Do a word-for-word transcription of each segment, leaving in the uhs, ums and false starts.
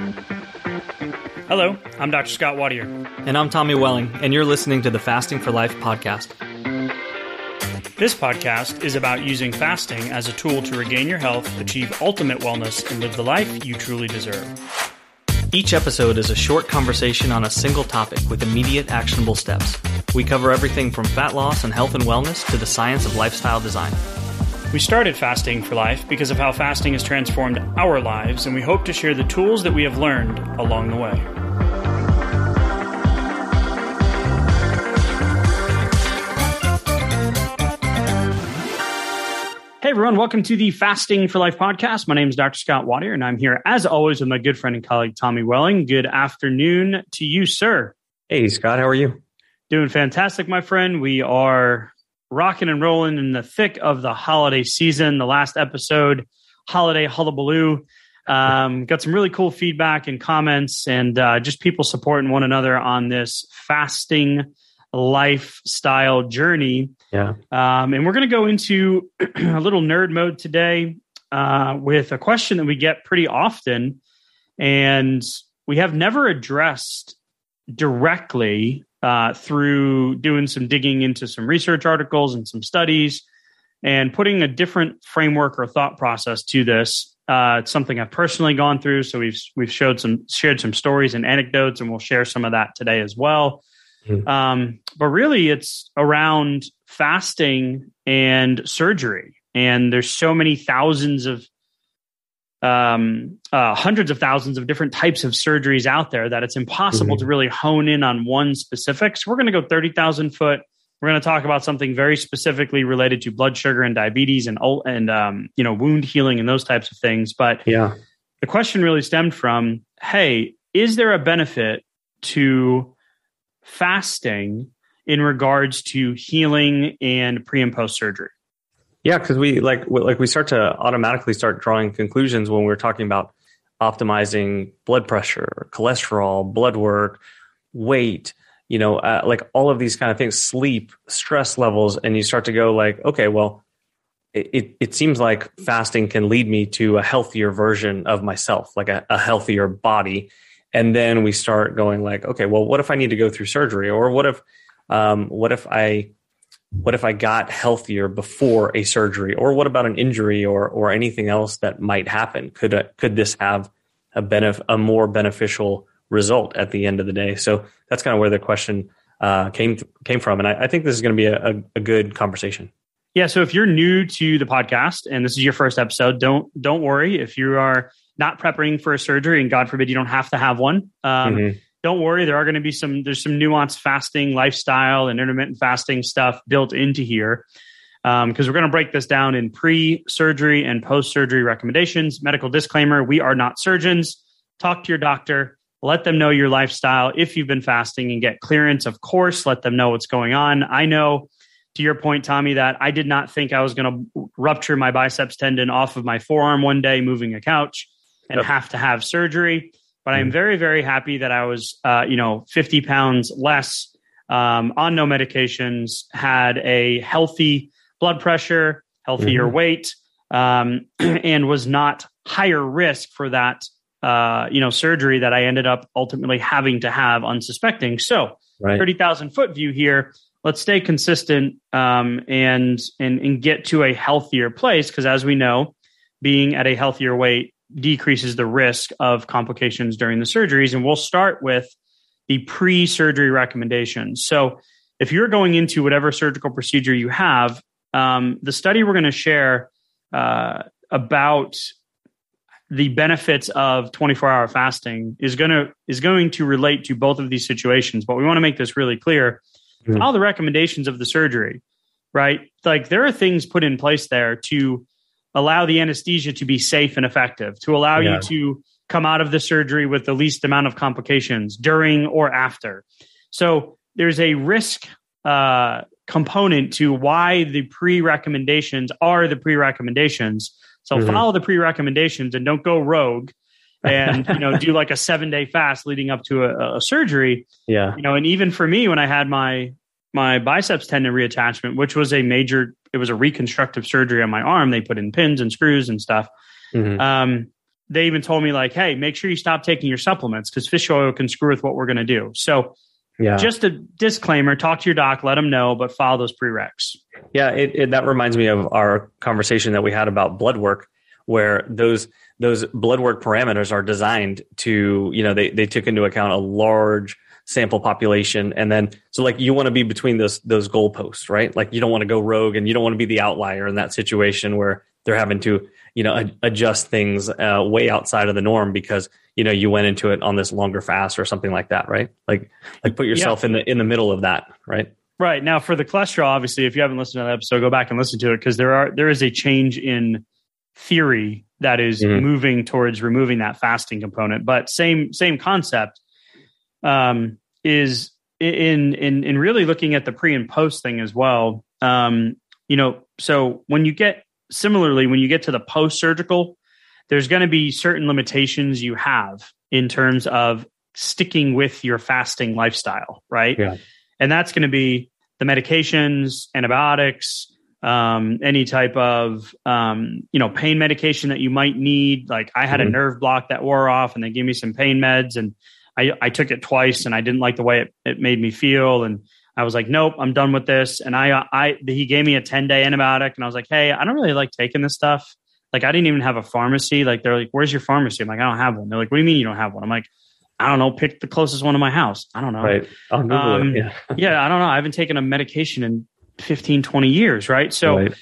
Hello, I'm Doctor Scott Watier. And I'm Tommy Welling, and you're listening to the Fasting for Life podcast. This podcast is about using fasting as a tool to regain your health, achieve ultimate wellness, and live the life you truly deserve. Each episode is a short conversation on a single topic with immediate actionable steps. We cover everything from fat loss and health and wellness to the science of lifestyle design. We started Fasting for Life because of how fasting has transformed our lives, and we hope to share the tools that we have learned along the way. Hey everyone, welcome to the Fasting for Life podcast. My name is Doctor Scott Watier, and I'm here as always with my good friend and colleague, Tommy Welling. Good afternoon to you, sir. Hey, Scott, how are you? Doing fantastic, my friend. We are rocking and rolling in the thick of the holiday season. The last episode, Holiday Hullabaloo. Um, got some really cool feedback and comments and uh, just people supporting one another on this fasting lifestyle journey. Yeah. Um, and we're going to go into a little nerd mode today uh, with a question that we get pretty often. And we have never addressed directly uh, through doing some digging into some research articles and some studies and putting a different framework or thought process to this. Uh, it's something I've personally gone through. So we've, we've showed some, shared some stories and anecdotes, and we'll share some of that today as well. Mm-hmm. Um, but really it's around fasting and surgery. And there's so many thousands of, um, uh, hundreds of thousands of different types of surgeries out there that it's impossible mm-hmm. to really hone in on one specific. So we're going to go thirty thousand foot. We're going to talk about something very specifically related to blood sugar and diabetes and, and, um, you know, wound healing and those types of things. But yeah, the question really stemmed from, hey, is there a benefit to fasting in regards to healing and pre and post surgery? Yeah, because we like like we start to automatically start drawing conclusions when we're talking about optimizing blood pressure, cholesterol, blood work, weight, you know, uh, like all of these kind of things, sleep, stress levels, and you start to go like, okay, well, it it, it seems like fasting can lead me to a healthier version of myself, like a, a healthier body. And then we start going like, okay, well, what if I need to go through surgery, or what if um, what if I What if I got healthier before a surgery, or what about an injury, or or anything else that might happen? Could a, could this have a benef- a more beneficial result at the end of the day? So that's kind of where the question uh, came came from, and I, I think this is going to be a, a, a good conversation. Yeah. So if you're new to the podcast and this is your first episode, don't don't worry if you are not preparing for a surgery, and God forbid you don't have to have one. Um, mm-hmm. Don't worry, there are going to be some, there's some nuanced fasting lifestyle and intermittent fasting stuff built into here. Um, because we're going to break this down in pre-surgery and post-surgery recommendations. Medical disclaimer, we are not surgeons. Talk to your doctor. Let them know your lifestyle. If you've been fasting and get clearance, of course, let them know what's going on. I know, to your point, Tommy, that I did not think I was going to rupture my biceps tendon off of my forearm one day moving a couch and yep. have to have surgery. But I'm very, very happy that I was, uh, you know, fifty pounds less, um, on no medications, had a healthy blood pressure, healthier mm-hmm. weight, um, and was not higher risk for that, uh, you know, surgery that I ended up ultimately having to have unsuspecting. So right. thirty thousand foot view here. Let's stay consistent um, and, and, and get to a healthier place. Because as we know, being at a healthier weight decreases the risk of complications during the surgeries. And we'll start with the pre-surgery recommendations. So if you're going into whatever surgical procedure you have, um, the study we're going to share uh, about the benefits of twenty-four hour fasting is going to is going to relate to both of these situations. But we want to make this really clear. Mm-hmm. All the recommendations of the surgery, right? Like there are things put in place there to allow the anesthesia to be safe and effective, to allow yeah. you to come out of the surgery with the least amount of complications during or after. So there's a risk uh, component to why the pre-recommendations are the pre-recommendations. So mm-hmm. follow the pre-recommendations and don't go rogue and you know do like a seven day fast leading up to a, a surgery. Yeah, you know, and even for me, when I had my my biceps tendon reattachment, which was a major, it was a reconstructive surgery on my arm. They put in pins and screws and stuff. Mm-hmm. Um, they even told me like, hey, make sure you stop taking your supplements because fish oil can screw with what we're going to do. So yeah. Just a disclaimer, talk to your doc, let them know, but follow those prereqs. Yeah, it, it, that reminds me of our conversation that we had about blood work, where those those blood work parameters are designed to, you know, they, they took into account a large sample population. And then, so like you want to be between those those goalposts, right? Like you don't want to go rogue and you don't want to be the outlier in that situation where they're having to, you know, ad- adjust things uh, way outside of the norm because, you know, you went into it on this longer fast or something like that, right? Like, like put yourself yeah. in the in the middle of that, right? Right. Now for the cholesterol, obviously, if you haven't listened to that episode, go back and listen to it because there are there is a change in theory that is mm-hmm. moving towards removing that fasting component. But same same concept um, is in in in really looking at the pre and post thing as well. Um, you know, so when you get similarly when you get to the post surgical, there's going to be certain limitations you have in terms of sticking with your fasting lifestyle, right? Yeah. And that's going to be the medications, antibiotics, um, any type of, um, you know, pain medication that you might need. Like I had mm-hmm. a nerve block that wore off and they gave me some pain meds and I, I took it twice and I didn't like the way it, it made me feel. And I was like, nope, I'm done with this. And I, I, he gave me a ten day antibiotic and I was like, hey, I don't really like taking this stuff. Like I didn't even have a pharmacy. Like they're like, where's your pharmacy? I'm like, I don't have one. They're like, what do you mean you don't have one? I'm like, I don't know. Pick the closest one to my house. I don't know. Right. I'll Google um, it. Yeah. yeah. I don't know. I haven't taken a medication in fifteen, twenty years. Right. So right.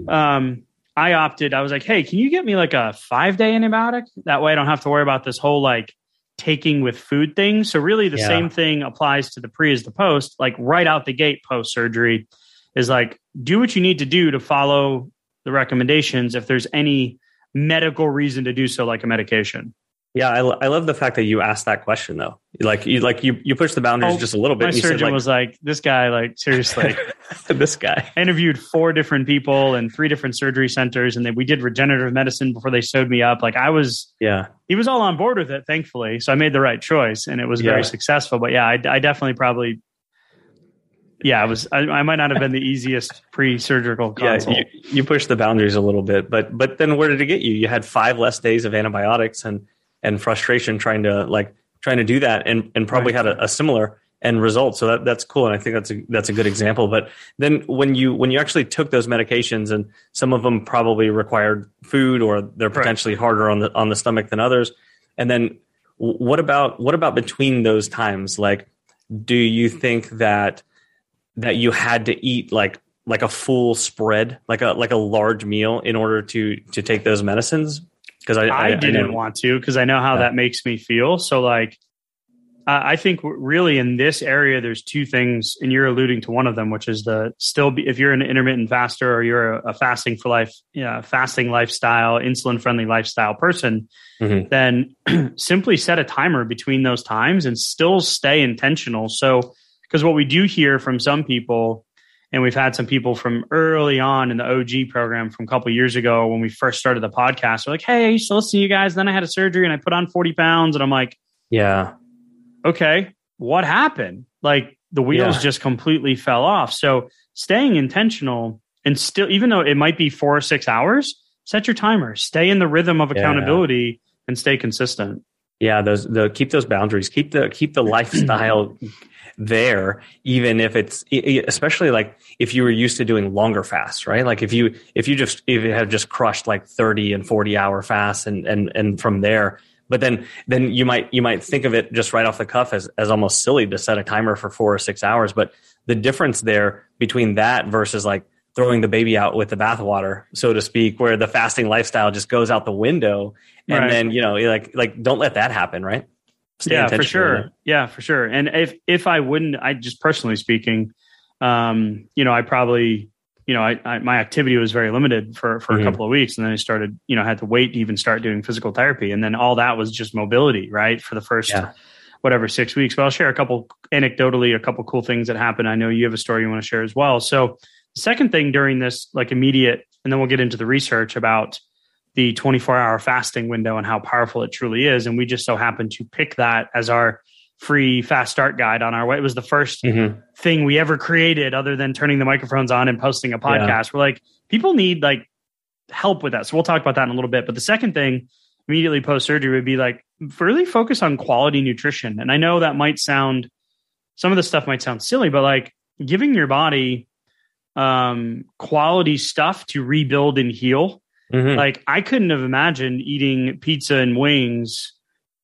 Um, I opted, I was like, hey, can you get me like a five day antibiotic? That way I don't have to worry about this whole like taking with food thing. So really the yeah. same thing applies to the pre as the post, like right out the gate post surgery is like, do what you need to do to follow the recommendations. If there's any medical reason to do so, like a medication. Yeah. I, I love the fact that you asked that question though. Like you, like you, you pushed the boundaries oh, just a little bit. My surgeon said, like, was like, this guy, like seriously, this guy interviewed four different people and three different surgery centers. And then we did regenerative medicine before they sewed me up. Like I was, yeah, he was all on board with it, thankfully. So I made the right choice and it was very yeah. successful, but yeah, I, I definitely probably, yeah, it was, I, I might not have been the easiest pre-surgical consult. Yeah, you, you pushed the boundaries a little bit, but, but then where did it get you? You had five less days of antibiotics and, and frustration trying to like, trying to do that and, and probably right. had a, a similar end result. So that, that's cool. And I think that's a, that's a good example. But then when you, when you actually took those medications and some of them probably required food or they're potentially right. harder on the, on the stomach than others. And then what about, what about between those times? Like, do you think that, that you had to eat like, like a full spread, like a, like a large meal in order to, to take those medicines? Because I, I, I didn't I want to, because I know how yeah. that makes me feel. So like, uh, I think really in this area, there's two things, and you're alluding to one of them, which is the still be, if you're an intermittent faster or you're a, a fasting for life, yeah, fasting lifestyle, insulin friendly lifestyle person, mm-hmm. then simply set a timer between those times and still stay intentional. So, because what we do hear from some people, and we've had some people from early on in the O G program from a couple of years ago when we first started the podcast. They're like, hey, I used to listen to you guys. Then I had a surgery and I put on forty pounds. And I'm like, yeah, okay, what happened? Like the wheels yeah. just completely fell off. So staying intentional and still, even though it might be four or six hours, set your timer, stay in the rhythm of accountability yeah. and stay consistent. Yeah. Those, the, keep those boundaries, keep the, keep the lifestyle there, even if it's, especially like if you were used to doing longer fasts, right? Like if you, if you just, if you have just crushed like thirty and forty hour fasts and, and, and from there, but then, then you might, you might think of it just right off the cuff as, as almost silly to set a timer for four or six hours. But the difference there between that versus like throwing the baby out with the bathwater, so to speak, where the fasting lifestyle just goes out the window. And right. then, you know, like, like, don't let that happen. Right. Stay yeah, for sure. Yeah, for sure. And if, if I wouldn't, I just personally speaking, um, you know, I probably, you know, I, I my activity was very limited for, for mm-hmm. a couple of weeks. And then I started, you know, I had to wait to even start doing physical therapy. And then all that was just mobility, right? For the first, yeah. whatever, six weeks. But I'll share a couple anecdotally, a couple cool things that happened. I know you have a story you want to share as well. So the second thing during this, like immediate, and then we'll get into the research about the twenty-four hour fasting window and how powerful it truly is. And we just so happened to pick that as our free fast start guide on our way. It was the first mm-hmm. thing we ever created other than turning the microphones on and posting a podcast. Yeah. We're like, people need like help with that. So we'll talk about that in a little bit. But the second thing immediately post-surgery would be like really focus on quality nutrition. And I know that might sound, some of the stuff might sound silly, but like giving your body um, quality stuff to rebuild and heal. Mm-hmm. Like I couldn't have imagined eating pizza and wings,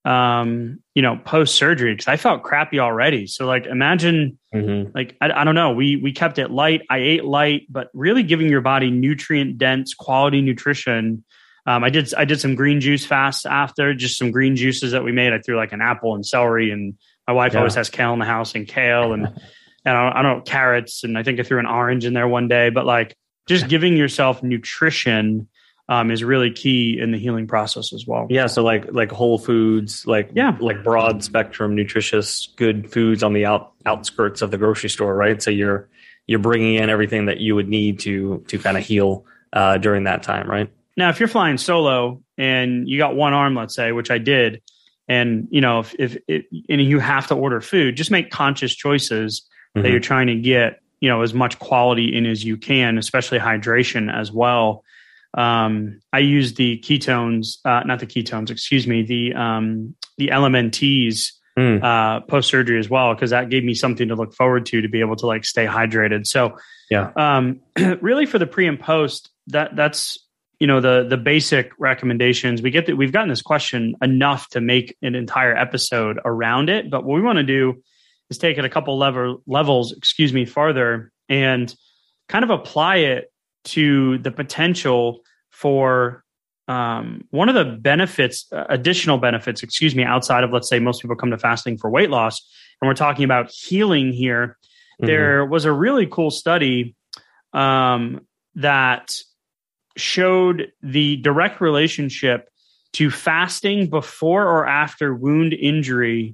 um, you know, post-surgery because I felt crappy already. So like imagine mm-hmm. like, I, I don't know, we, we kept it light. I ate light, but really giving your body nutrient dense quality nutrition. Um, I did I did some green juice fasts after, just some green juices that we made. I threw like an apple and celery, and my wife yeah. always has kale in the house and kale and, and I don't, I don't know, carrots. And I think I threw an orange in there one day. But like just giving yourself nutrition um, is really key in the healing process as well. Yeah, so like like whole foods, like yeah. like broad spectrum, nutritious, good foods on the out, outskirts of the grocery store, right? So you're you're bringing in everything that you would need to to kind of heal uh, during that time, right? Now, if you're flying solo and you got one arm, let's say, which I did, and you know, if, if it, and you have to order food, just make conscious choices mm-hmm. that you're trying to get, you know, as much quality in as you can, especially hydration as well. Um, I use the ketones, uh, not the ketones, excuse me, the um, the L M N Ts mm. uh, post surgery as well, because that gave me something to look forward to to be able to like stay hydrated. So, yeah, um, really for the pre and post, that that's. You know, the the basic recommendations. We get that we've gotten this question enough to make an entire episode around it. But what we want to do is take it a couple level levels, excuse me, farther and kind of apply it to the potential for um, one of the benefits, uh, additional benefits, excuse me, outside of, let's say, most people come to fasting for weight loss. And we're talking about healing here. Mm-hmm. There was a really cool study um, that showed the direct relationship to fasting before or after wound injury.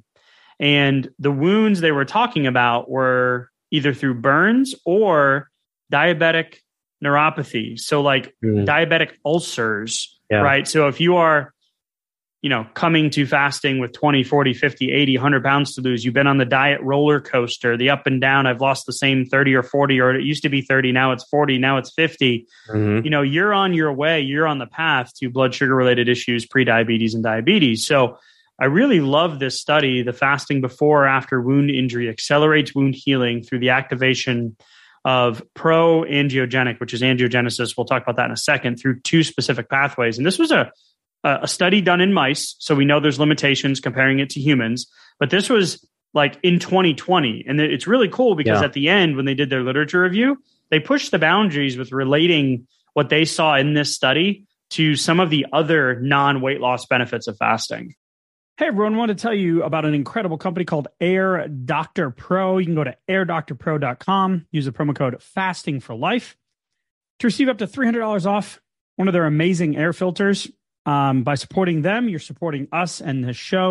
And the wounds they were talking about were either through burns or diabetic neuropathy. So like mm. diabetic ulcers, yeah. right? So if you are, you know, coming to fasting with twenty, forty, fifty, eighty, one hundred pounds to lose, you've been on the diet roller coaster, the up and down, I've lost the same thirty or forty, or it used to be thirty, now it's forty, now it's fifty. Mm-hmm. You know, you're on your way, you're on the path to blood sugar related issues, pre-diabetes and diabetes. So I really love this study. The fasting before or after wound injury accelerates wound healing through the activation of pro-angiogenic, which is angiogenesis. We'll talk about that in a second, through two specific pathways. And this was a a study done in mice. So we know there's limitations comparing it to humans, but this was like in twenty twenty. And it's really cool because yeah. at the end, when they did their literature review, they pushed the boundaries with relating what they saw in this study to some of the other non-weight loss benefits of fasting. Hey, everyone, I want to tell you about an incredible company called Air Doctor Pro. You can go to air doctor pro dot com, use the promo code fasting for life to receive up to three hundred dollars off one of their amazing air filters. Um, by supporting them, you're supporting us and this show.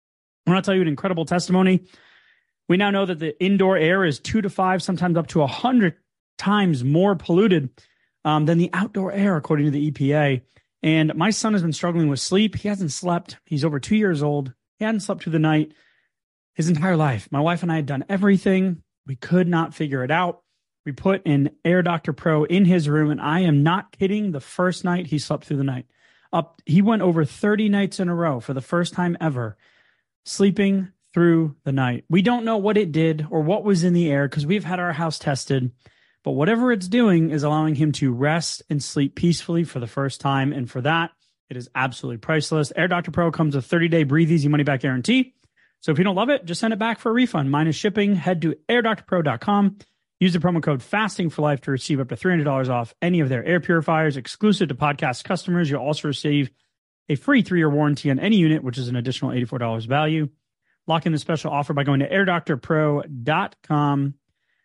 I want to tell you an incredible testimony. We now know that the indoor air is two to five, sometimes up to a hundred times more polluted um, than the outdoor air, according to the E P A. And my son has been struggling with sleep. He hasn't slept. He's over two years old. He hadn't slept through the night his entire life. My wife and I had done everything. We could not figure it out. We put an Air Doctor Pro in his room, and I am not kidding. The first night he slept through the night. Up, he went over thirty nights in a row for the first time ever, sleeping through the night. We don't know what it did or what was in the air because we've had our house tested, but whatever it's doing is allowing him to rest and sleep peacefully for the first time. And for that, it is absolutely priceless. Air Doctor Pro comes with thirty day breathe easy money back guarantee. So if you don't love it, just send it back for a refund. Minus shipping. Head to air doctor pro dot com. Use the promo code fasting for life to receive up to three hundred dollars off any of their air purifiers exclusive to podcast customers. You'll also receive a free three-year warranty on any unit, which is an additional eighty-four dollars value. Lock in the special offer by going to air doctor pro dot com.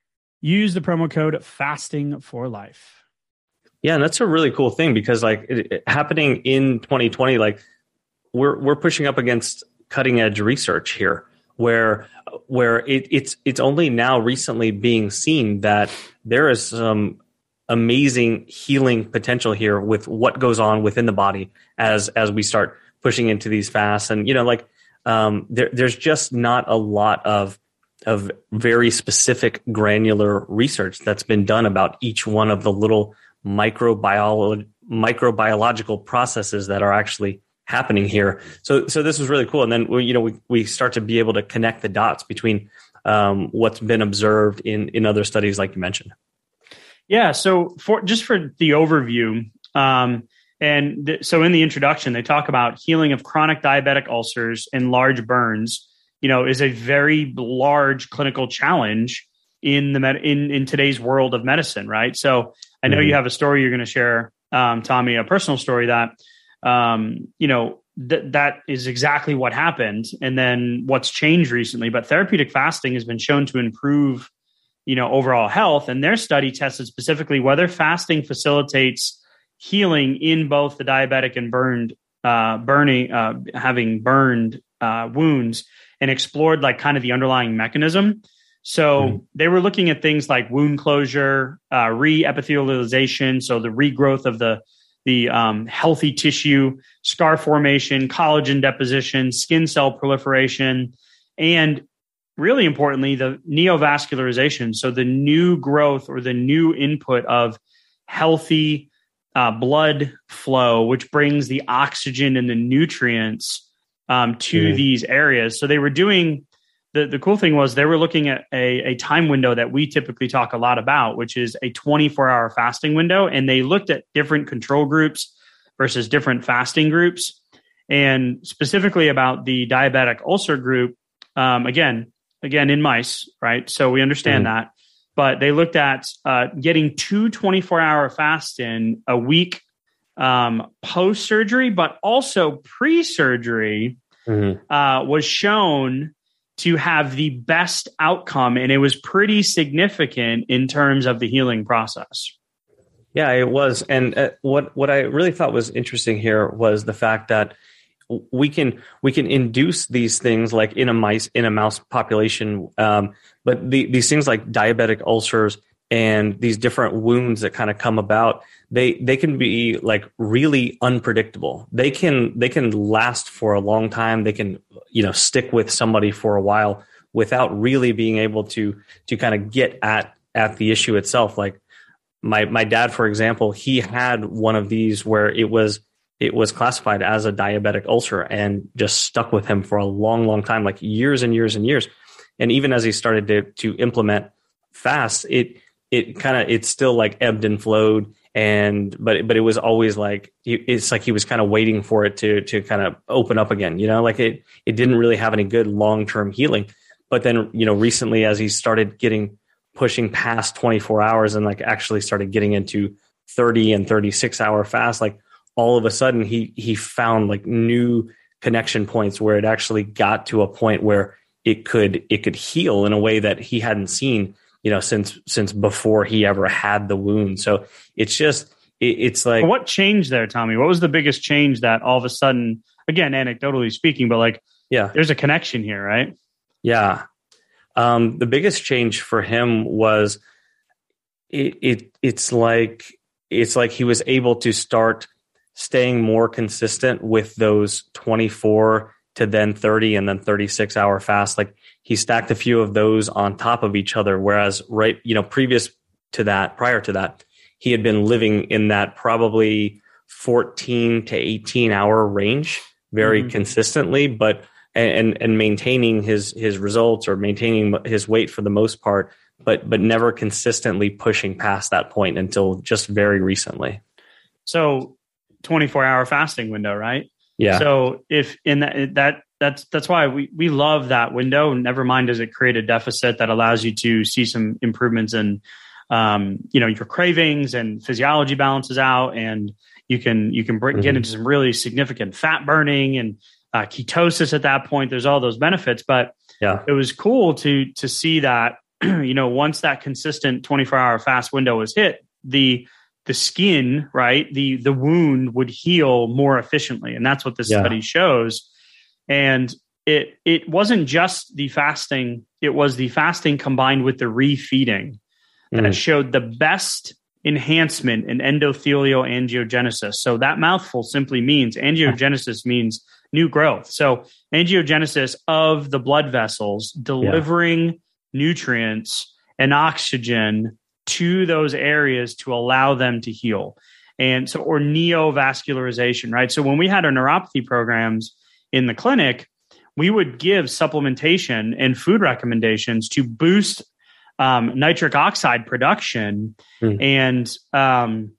Use the promo code fasting for life. Yeah, and that's a really cool thing because like it, it, happening in twenty twenty, like we're we're pushing up against cutting edge research here. Where where it, it's it's only now recently being seen that there is some amazing healing potential here with what goes on within the body as as we start pushing into these fasts. And you know, like um, there, there's just not a lot of of very specific granular research that's been done about each one of the little microbiolo- microbiological processes that are actually happening here. So, so this was really cool. And then, you know, we, we start to be able to connect the dots between um, what's been observed in, in other studies, like you mentioned. Yeah. So for just for the overview, um, and th- so in the introduction, they talk about healing of chronic diabetic ulcers and large burns, you know, is a very large clinical challenge in the med- in, in today's world of medicine. Right. So I know mm-hmm. you have a story you're going to share, um, Tommy, a personal story that, um, you know, th- that is exactly what happened. And then what's changed recently, but therapeutic fasting has been shown to improve, you know, overall health. And their study tested specifically whether fasting facilitates healing in both the diabetic and burned, uh, burning, uh, having burned uh, wounds, and explored like kind of the underlying mechanism. So mm-hmm. they were looking at things like wound closure, uh, re-epithelialization, so the regrowth of the the um, healthy tissue, scar formation, collagen deposition, skin cell proliferation, and really importantly, the neovascularization. So the new growth or the new input of healthy uh, blood flow, which brings the oxygen and the nutrients um, to mm-hmm. these areas. So they were doing, the, the cool thing was they were looking at a, a time window that we typically talk a lot about, which is a twenty-four hour fasting window. And they looked at different control groups versus different fasting groups. And specifically about the diabetic ulcer group, um, again, again, in mice, right? So we understand mm-hmm. that. But they looked at uh, getting two twenty-four hour fasts in a week um, post-surgery, but also pre-surgery mm-hmm. uh, was shown to have the best outcome. And it was pretty significant in terms of the healing process. Yeah, it was. And uh, what, what I really thought was interesting here was the fact that we can we can induce these things like in a mice in a mouse population, um, but the, these things like diabetic ulcers and these different wounds that kind of come about, they they can be like really unpredictable. They can they can last for a long time. They can you know stick with somebody for a while without really being able to to kind of get at at the issue itself. Like my my dad, for example, he had one of these where it was. It was classified as a diabetic ulcer and just stuck with him for a long, long time, like years and years and years. And even as he started to to implement fast, it it kind of it still like ebbed and flowed. And but but it was always like it's like he was kind of waiting for it to to kind of open up again. You know, like it it didn't really have any good long term healing. But then you know recently, as he started getting pushing past twenty-four hours and like actually started getting into thirty and thirty-six hour fast, like. All of a sudden he he found like new connection points where it actually got to a point where it could it could heal in a way that he hadn't seen, you know, since since before he ever had the wound. So it's just it, it's like what changed there, Tommy? What was the biggest change that all of a sudden, again, anecdotally speaking, but like yeah, there's a connection here, right? Yeah. Um, the biggest change for him was it, it it's like it's like he was able to start staying more consistent with those twenty-four to then thirty and then thirty-six hour fast. Like he stacked a few of those on top of each other. Whereas right, you know, previous to that, prior to that, he had been living in that probably fourteen to eighteen hour range very mm-hmm. consistently, but, and, and maintaining his, his results or maintaining his weight for the most part, but, but never consistently pushing past that point until just very recently. So, twenty-four hour fasting window, right? Yeah. So if in that, that that's, that's why we, we love that window. Never mind, does it create a deficit that allows you to see some improvements in, um, you know, your cravings and physiology balances out. And you can, you can bring, mm-hmm. get into some really significant fat burning and uh, ketosis at that point. There's all those benefits, but yeah, it was cool to, to see that, you know, once that consistent twenty-four hour fast window was hit, the, the skin, right, the the wound would heal more efficiently. And that's what this yeah. study shows. And it it wasn't just the fasting, it was the fasting combined with the refeeding that mm. showed the best enhancement in endothelial angiogenesis. So that mouthful simply means angiogenesis means new growth. So angiogenesis of the blood vessels delivering yeah. nutrients and oxygen to those areas to allow them to heal. And so, or neovascularization, right? So when we had our neuropathy programs in the clinic, we would give supplementation and food recommendations to boost um, nitric oxide production mm. and, um,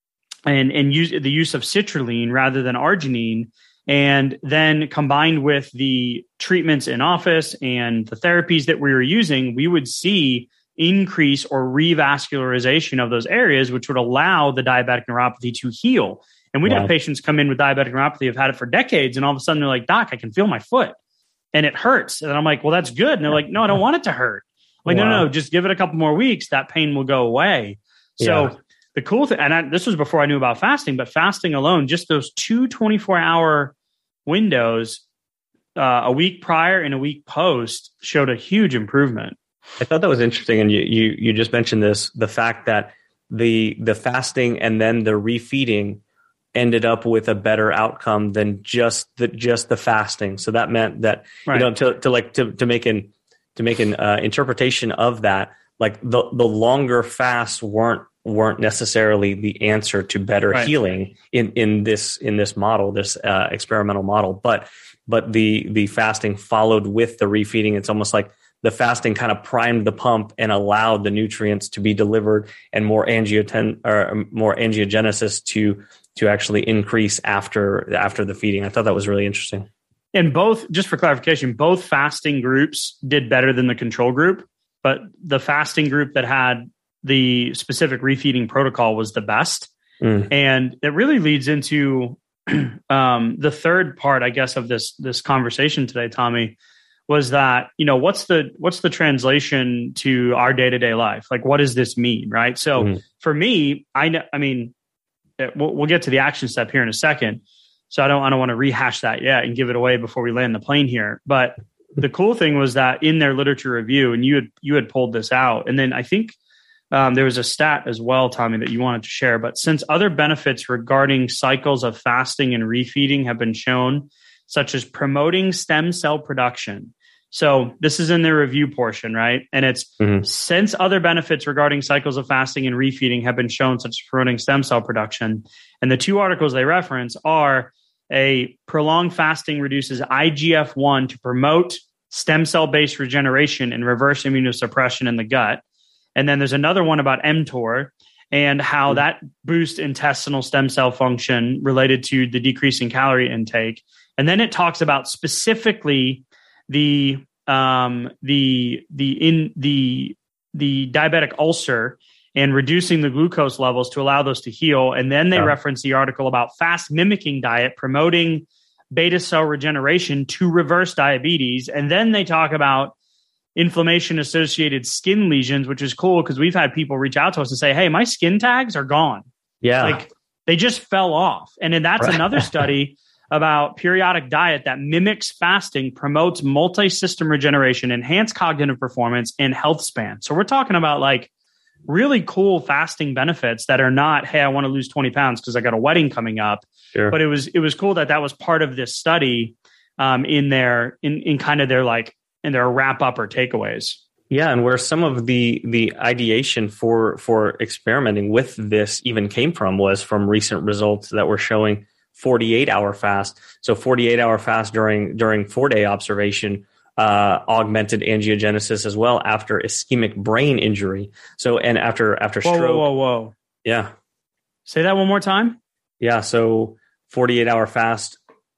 and, and use the use of citrulline rather than arginine. And then combined with the treatments in office and the therapies that we were using, we would see increase or revascularization of those areas, which would allow the diabetic neuropathy to heal. And we'd wow. have patients come in with diabetic neuropathy, have had it for decades, and all of a sudden they're like, "Doc, I can feel my foot and it hurts." And I'm like, "Well, that's good." And they're like, "No, I don't want it to hurt." I'm like, wow. no, no, no, just give it a couple more weeks. That pain will go away. So yeah. the cool thing, and I, this was before I knew about fasting, but fasting alone, just those two twenty-four hour windows, uh, a week prior and a week post, showed a huge improvement. I thought that was interesting, and you, you you just mentioned this, the fact that the the fasting and then the refeeding ended up with a better outcome than just the just the fasting. So that meant that right. you know to to like to to make an to make an uh, interpretation of that, like the the longer fasts weren't weren't necessarily the answer to better right. healing in in this in this model, this uh, experimental model, but but the the fasting followed with the refeeding. It's almost like the fasting kind of primed the pump and allowed the nutrients to be delivered and more angioten or more angiogenesis to to actually increase after after the feeding. I thought that was really interesting. And both, just for clarification, both fasting groups did better than the control group, but the fasting group that had the specific refeeding protocol was the best. Mm. And it really leads into um, the third part, I guess, of this this conversation today, Tommy, was that, you know, what's the what's the translation to our day-to-day life? Like, what does this mean, right? So mm-hmm. for me, I know, I mean, it, we'll, we'll get to the action step here in a second. So I don't I don't want to rehash that yet and give it away before we land the plane here. But the cool thing was that in their literature review, and you had you had pulled this out, and then I think um, there was a stat as well, Tommy, that you wanted to share. But since other benefits regarding cycles of fasting and refeeding have been shown, such as promoting stem cell production. So this is in the review portion, right? And it's mm-hmm. since other benefits regarding cycles of fasting and refeeding have been shown, such as promoting stem cell production. And the two articles they reference are a prolonged fasting reduces I G F one to promote stem cell-based regeneration and reverse immunosuppression in the gut. And then there's another one about mTOR and how mm-hmm. that boosts intestinal stem cell function related to the decrease in calorie intake. And then it talks about specifically the um, the the in the the diabetic ulcer and reducing the glucose levels to allow those to heal. And then they yeah. reference the article about fast mimicking diet, promoting beta cell regeneration to reverse diabetes. And then they talk about inflammation associated skin lesions, which is cool because we've had people reach out to us and say, "Hey, my skin tags are gone. Yeah, like they just fell off." And then that's right. another study about periodic diet that mimics fasting, promotes multi-system regeneration, enhanced cognitive performance, and health span. So we're talking about like really cool fasting benefits that are not, hey, I want to lose twenty pounds because I got a wedding coming up. Sure. But it was it was cool that that was part of this study um, in their in in kind of their like in their wrap up or takeaways. Yeah, and where some of the the ideation for for experimenting with this even came from was from recent results that were showing forty-eight hour fast. So forty-eight hour fast during during four day observation uh, augmented angiogenesis as well after ischemic brain injury. So and after after whoa, stroke. Whoa, whoa, whoa! Yeah. Say that one more time. Yeah. So forty-eight hour fast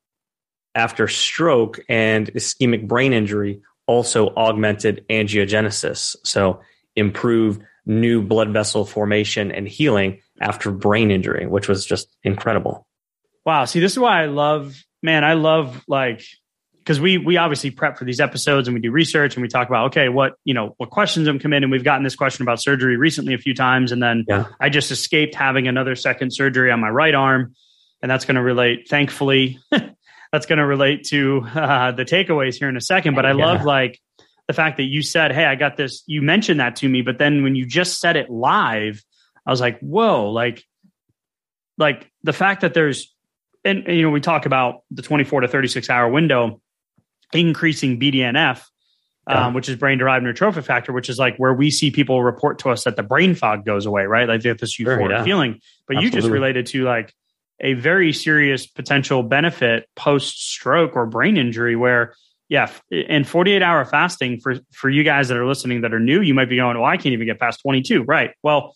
after stroke and ischemic brain injury also augmented angiogenesis. So improved new blood vessel formation and healing after brain injury, which was just incredible. Wow. See, this is why I love, man, I love like, because we we obviously prep for these episodes and we do research and we talk about, okay, what, you know, what questions have come in, and we've gotten this question about surgery recently a few times. And then yeah. I just escaped having another second surgery on my right arm. And that's going to relate, thankfully, that's going to relate to uh, the takeaways here in a second. But I yeah. love like the fact that you said, hey, I got this, you mentioned that to me, but then when you just said it live, I was like, whoa, like, like the fact that there's, And, you know, we talk about the twenty-four to thirty-six hour window, increasing B D N F yeah. um, which is brain-derived neurotrophic factor, which is like where we see people report to us that the brain fog goes away, right? Like they have this euphoric sure, yeah. feeling. But Absolutely. You just related to like a very serious potential benefit post-stroke or brain injury where, yeah, and forty-eight hour fasting for, for you guys that are listening that are new, you might be going, well, I can't even get past twenty-two. Right. Well,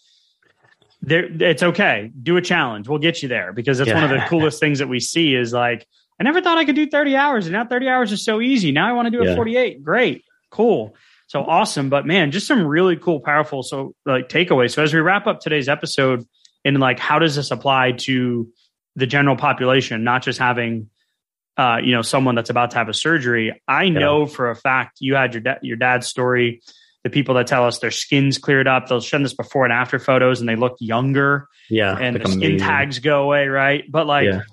there, it's okay. Do a challenge. We'll get you there because that's yeah. one of the coolest things that we see is like, I never thought I could do thirty hours and now thirty hours is so easy. Now I want to do a yeah. forty-eight. Great. Cool. So awesome. But man, just some really cool, powerful, so like takeaways. So as we wrap up today's episode and like, how does this apply to the general population, not just having, uh, you know, someone that's about to have a surgery? I know yeah. for a fact you had your da- your dad's story. The people that tell us their skin's cleared up, they'll send us before and after photos and they look younger. Yeah. And the skin amazing. tags go away. Right. But like, yeah.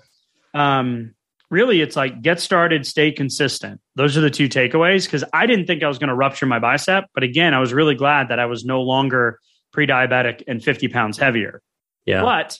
um, really it's like get started, stay consistent. Those are the two takeaways. Cause I didn't think I was going to rupture my bicep, but again, I was really glad that I was no longer pre-diabetic and fifty pounds heavier. Yeah. But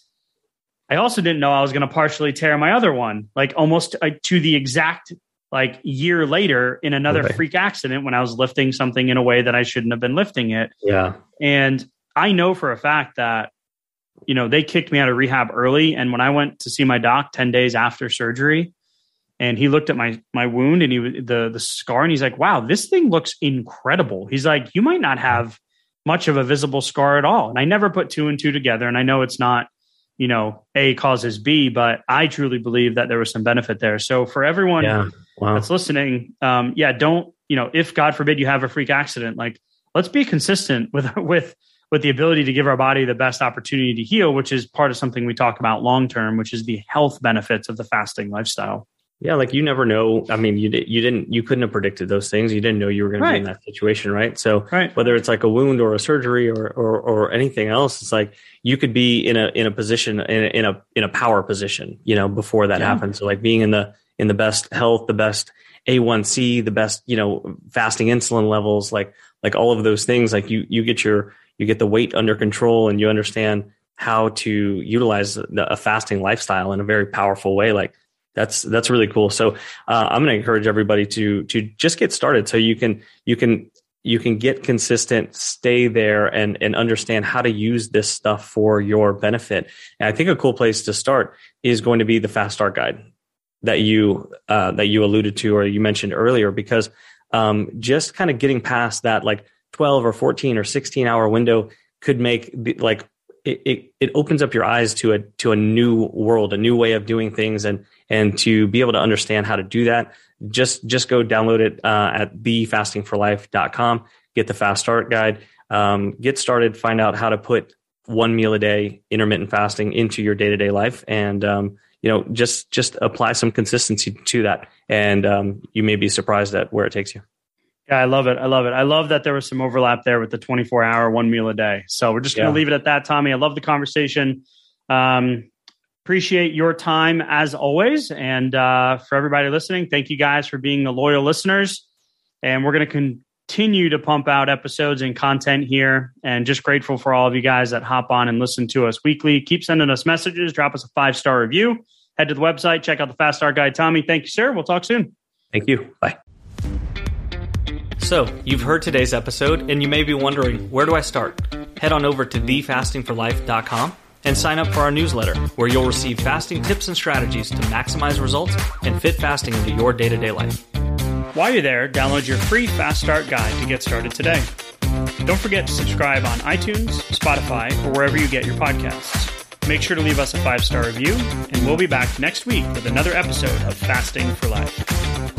I also didn't know I was going to partially tear my other one, like almost uh, to the exact like year later in another okay. freak accident when I was lifting something in a way that I shouldn't have been lifting it. Yeah. And I know for a fact that, you know, they kicked me out of rehab early. And when I went to see my doc ten days after surgery and he looked at my, my wound and he the, the scar and he's like, wow, this thing looks incredible. He's like, you might not have much of a visible scar at all. And I never put two and two together. And I know it's not, you know, A causes B, but I truly believe that there was some benefit there. So for everyone yeah. wow. that's listening, um, yeah, don't, you know, if God forbid you have a freak accident, like let's be consistent with, with, with the ability to give our body the best opportunity to heal, which is part of something we talk about long-term, which is the health benefits of the fasting lifestyle. Yeah. Like you never know. I mean, you did, you didn't, you couldn't have predicted those things. You didn't know you were going right. to be in that situation. Right. So right. whether it's like a wound or a surgery or, or, or anything else, it's like you could be in a, in a position, in a, in a, in a power position, you know, before that yeah. happened. So like being in the, in the best health, the best A one C, the best, you know, fasting insulin levels, like, like all of those things, like you, you get your, you get the weight under control and you understand how to utilize the, a fasting lifestyle in a very powerful way. Like, That's that's really cool. So uh, I'm going to encourage everybody to to just get started, so you can you can you can get consistent, stay there, and and understand how to use this stuff for your benefit. And I think a cool place to start is going to be the Fast Start Guide that you uh, that you alluded to or you mentioned earlier, because um, just kind of getting past that like twelve or fourteen or sixteen hour window could make like it, it it opens up your eyes to a to a new world, a new way of doing things, and and to be able to understand how to do that, just just go download it uh, at the fasting for life dot com. Get the Fast Start Guide. Um, get started. Find out how to put one meal a day intermittent fasting into your day to day life, and um, you know just just apply some consistency to that, and um, you may be surprised at where it takes you. Yeah, I love it. I love it. I love that there was some overlap there with the twenty-four hour, one meal a day. So we're just going to yeah. leave it at that, Tommy. I love the conversation. Um, appreciate your time as always. And uh, for everybody listening, thank you guys for being the loyal listeners. And we're going to continue to pump out episodes and content here. And just grateful for all of you guys that hop on and listen to us weekly. Keep sending us messages. Drop us a five-star review. Head to the website. Check out the Fast Start Guide. Tommy, thank you, sir. We'll talk soon. Thank you. Bye. So, you've heard today's episode, and you may be wondering, where do I start? Head on over to the fasting for life dot com and sign up for our newsletter, where you'll receive fasting tips and strategies to maximize results and fit fasting into your day-to-day life. While you're there, download your free Fast Start Guide to get started today. Don't forget to subscribe on iTunes, Spotify, or wherever you get your podcasts. Make sure to leave us a five-star review, and we'll be back next week with another episode of Fasting for Life.